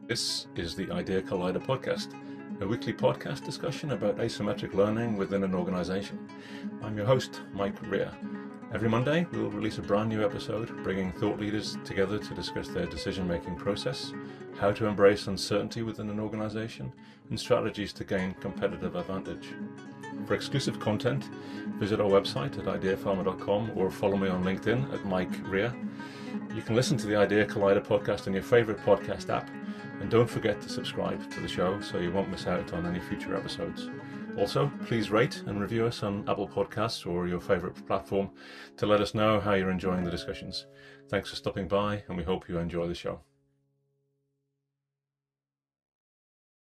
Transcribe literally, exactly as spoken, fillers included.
This is the Idea Collider podcast, a weekly podcast discussion about asymmetric learning within an organization. I'm your host, Mike Rea. Every Monday, we'll release a brand new episode, bringing thought leaders together to discuss their decision-making process, how to embrace uncertainty within an organization, and strategies to gain competitive advantage. For exclusive content, visit our website at idea pharma dot com or follow me on LinkedIn at Mike Rea. You can listen to the Idea Collider podcast on your favorite podcast app, and don't forget to subscribe to the show so you won't miss out on any future episodes. Also, please rate and review us on Apple Podcasts or your favorite platform to let us know how you're enjoying the discussions. Thanks for stopping by, and we hope you enjoy the show.